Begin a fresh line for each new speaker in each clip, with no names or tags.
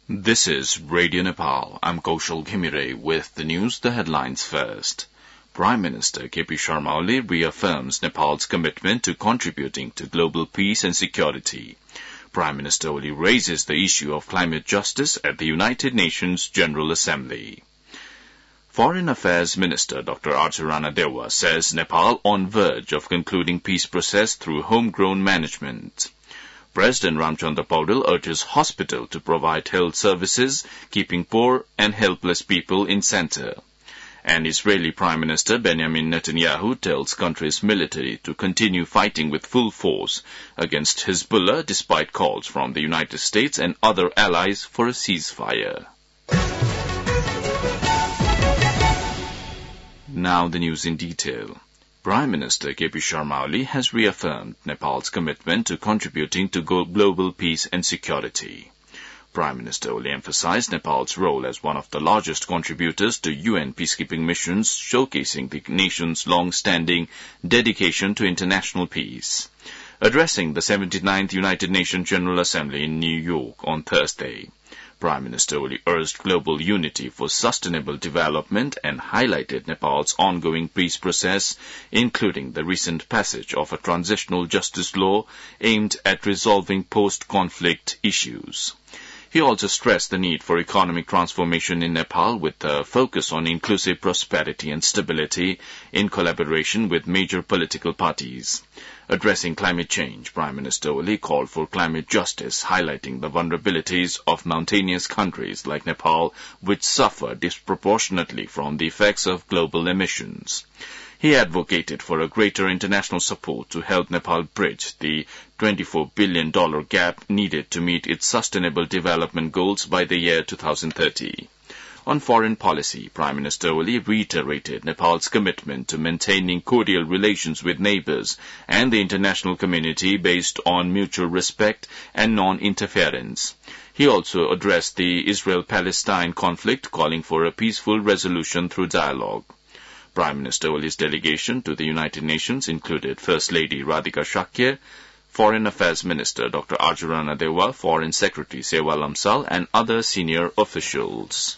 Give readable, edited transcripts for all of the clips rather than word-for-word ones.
This is Radio Nepal. I'm Kaushal Ghimire with the news, the headlines first. Prime Minister KP Sharma Oli reaffirms Nepal's commitment to contributing to global peace and security. Prime Minister Oli raises the issue of climate justice at the United Nations General Assembly. Foreign Affairs Minister Dr. Arjun Rana-Dewa says Nepal on verge of concluding peace process through homegrown management. President Ramchandra Paudel urges hospital to provide health services, keeping poor and helpless people in center. And Israeli Prime Minister Benjamin Netanyahu tells country's military to continue fighting with full force against Hezbollah despite calls from the United States and other allies for a ceasefire. Now the news in detail. Prime Minister KP Sharma Oli has reaffirmed Nepal's commitment to contributing to global peace and security. Prime Minister Oli emphasized Nepal's role as one of the largest contributors to UN peacekeeping missions, showcasing the nation's long-standing dedication to international peace. Addressing the 79th United Nations General Assembly in New York on Thursday, Prime Minister Oli urged global unity for sustainable development and highlighted Nepal's ongoing peace process, including the recent passage of a transitional justice law aimed at resolving post-conflict issues. He also stressed the need for economic transformation in Nepal with a focus on inclusive prosperity and stability in collaboration with major political parties. Addressing climate change, Prime Minister Oli called for climate justice, highlighting the vulnerabilities of mountainous countries like Nepal, which suffer disproportionately from the effects of global emissions. He advocated for a greater international support to help Nepal bridge the $24 billion gap needed to meet its sustainable development goals by the year 2030. On foreign policy, Prime Minister Oli reiterated Nepal's commitment to maintaining cordial relations with neighbors and the international community based on mutual respect and non-interference. He also addressed the Israel-Palestine conflict, calling for a peaceful resolution through dialogue. Prime Minister Oli's delegation to the United Nations included First Lady Radhika Shakya, Foreign Affairs Minister Dr. Arjun Rana-Dewa, Foreign Secretary Sewa Lamsal, and other senior officials.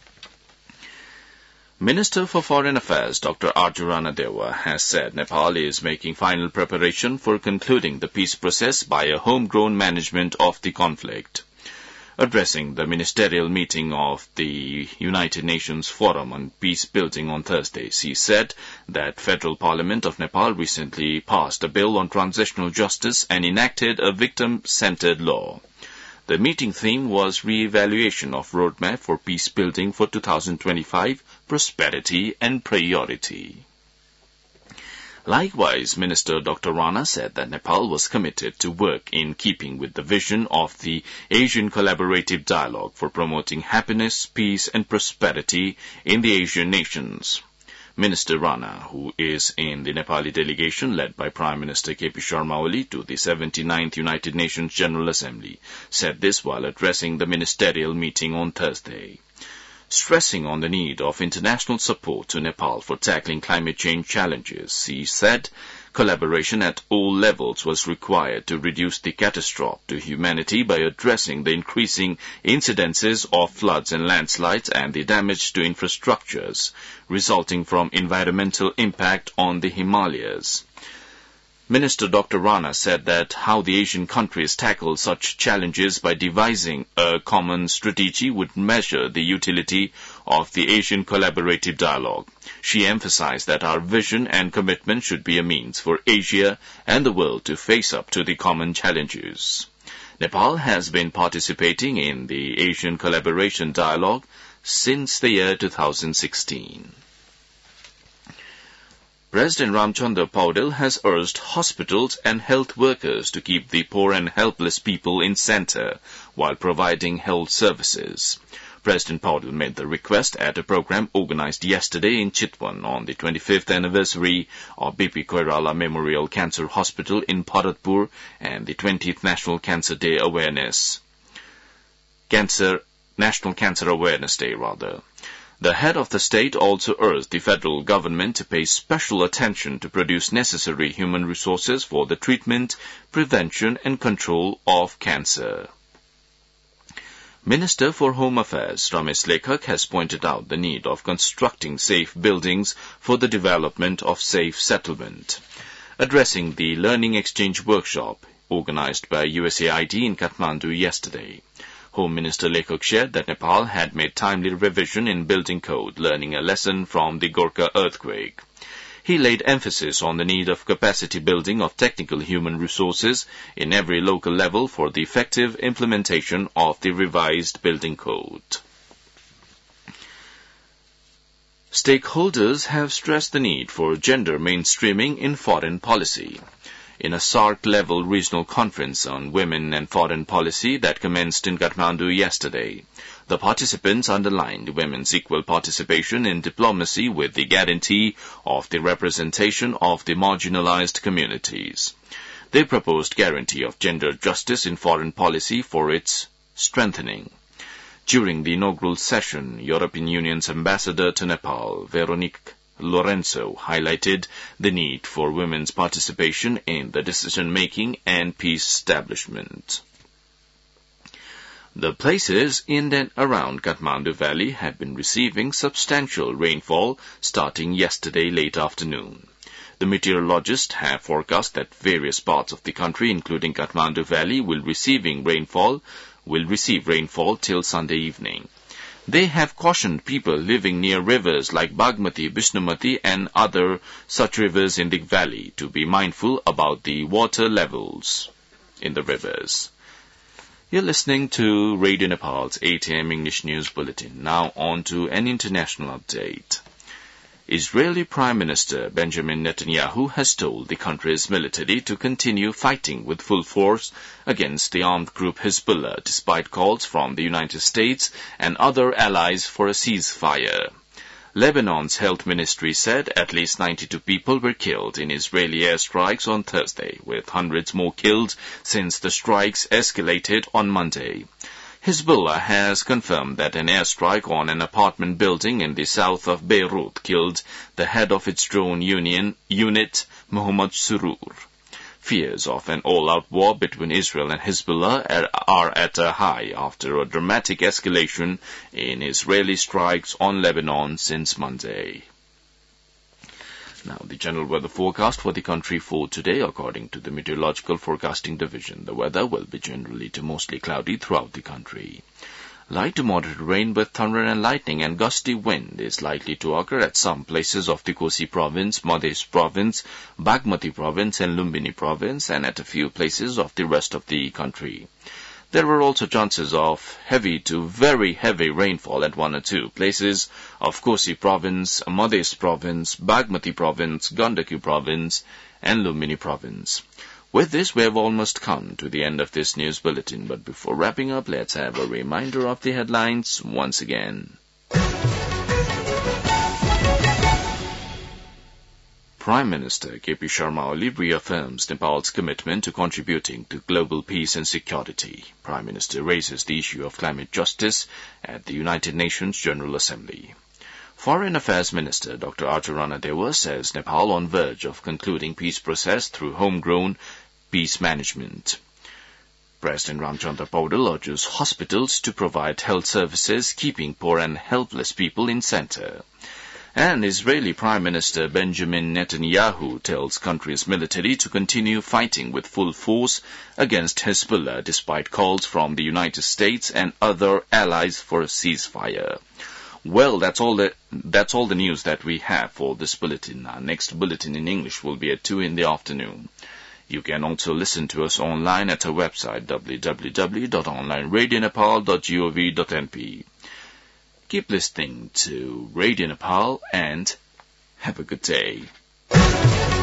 Minister for Foreign Affairs Dr. Arjun Rana-Dewa has said Nepal is making final preparation for concluding the peace process by a homegrown management of the conflict. Addressing the ministerial meeting of the United Nations Forum on Peace Building on Thursday, he said that Federal Parliament of Nepal recently passed a bill on transitional justice and enacted a victim-centered law. The meeting theme was re-evaluation of roadmap for peace building for 2025, prosperity and priority. Likewise, Minister Dr. Rana said that Nepal was committed to work in keeping with the vision of the Asian Collaborative Dialogue for promoting happiness, peace and prosperity in the Asian nations. Minister Rana, who is in the Nepali delegation led by Prime Minister KP Sharma Oli to the 79th United Nations General Assembly, said this while addressing the ministerial meeting on Thursday. Stressing on the need of international support to Nepal for tackling climate change challenges, he said collaboration at all levels was required to reduce the catastrophe to humanity by addressing the increasing incidences of floods and landslides and the damage to infrastructures resulting from environmental impact on the Himalayas. Minister Dr. Rana said that how the Asian countries tackle such challenges by devising a common strategy would measure the utility of the Asian Collaborative Dialogue. She emphasized that our vision and commitment should be a means for Asia and the world to face up to the common challenges. Nepal has been participating in the Asian Collaboration Dialogue since the year 2016. President Ramchandra Paudel has urged hospitals and health workers to keep the poor and helpless people in center while providing health services. President Paudel made the request at a program organized yesterday in Chitwan on the 25th anniversary of BP Koirala Memorial Cancer Hospital in Bharatpur and the 20th National Cancer Day Awareness. National Cancer Awareness Day, rather. The head of the state also urged the federal government to pay special attention to produce necessary human resources for the treatment, prevention and control of cancer. Minister for Home Affairs Ramesh Lekhak has pointed out the need of constructing safe buildings for the development of safe settlement. Addressing the Learning Exchange Workshop organized by USAID in Kathmandu yesterday, Home Minister Lekhak shared that Nepal had made timely revision in building code, learning a lesson from the Gorkha earthquake. He laid emphasis on the need of capacity building of technical human resources in every local level for the effective implementation of the revised building code. Stakeholders have stressed the need for gender mainstreaming in foreign policy. In a SAARC-level regional conference on women and foreign policy that commenced in Kathmandu yesterday, the participants underlined women's equal participation in diplomacy with the guarantee of the representation of the marginalized communities. They proposed guarantee of gender justice in foreign policy for its strengthening. During the inaugural session, European Union's ambassador to Nepal, Veronique Lorenzo, highlighted the need for women's participation in the decision-making and peace establishment. The places in and around Kathmandu Valley have been receiving substantial rainfall starting yesterday late afternoon. The meteorologists have forecast that various parts of the country, including Kathmandu Valley, will receive rainfall till Sunday evening. They have cautioned people living near rivers like Bagmati, Bishnumati and other such rivers in the valley to be mindful about the water levels in the rivers. You're listening to Radio Nepal's 8 a.m. English News Bulletin. Now on to an international update. Israeli Prime Minister Benjamin Netanyahu has told the country's military to continue fighting with full force against the armed group Hezbollah, despite calls from the United States and other allies for a ceasefire. Lebanon's health ministry said at least 92 people were killed in Israeli airstrikes on Thursday, with hundreds more killed since the strikes escalated on Monday. Hezbollah has confirmed that an airstrike on an apartment building in the south of Beirut killed the head of its drone unit, Mohammad Surur. Fears of an all-out war between Israel and Hezbollah are at a high after a dramatic escalation in Israeli strikes on Lebanon since Monday. Now, the general weather forecast for the country for today, according to the Meteorological Forecasting Division. The weather will be generally to mostly cloudy throughout the country. Light to moderate rain with thunder and lightning and gusty wind is likely to occur at some places of the Kosi Province, Madhya Province, Bagmati Province and Lumbini Province, and at a few places of the rest of the country. There were also chances of heavy to very heavy rainfall at one or two places of Kosi Province, Madhya Province, Bagmati Province, Gandaki Province, and Lumbini Province. With this, we have almost come to the end of this news bulletin, but before wrapping up, let's have a reminder of the headlines once again. Prime Minister K.P. Sharma Oli reaffirms Nepal's commitment to contributing to global peace and security. Prime Minister raises the issue of climate justice at the United Nations General Assembly. Foreign Affairs Minister Dr. Arjun Ranadeva says Nepal on verge of concluding peace process through homegrown peace management. President Ramchandra Paudel urges hospitals to provide health services, keeping poor and helpless people in center. And Israeli Prime Minister Benjamin Netanyahu tells country's military to continue fighting with full force against Hezbollah despite calls from the United States and other allies for a ceasefire. Well, that's all the news that we have for this bulletin. Our next bulletin in English will be at 2 in the afternoon. You can also listen to us online at our website www.onlineradionepal.gov.np. Keep listening to Radio Nepal and have a good day.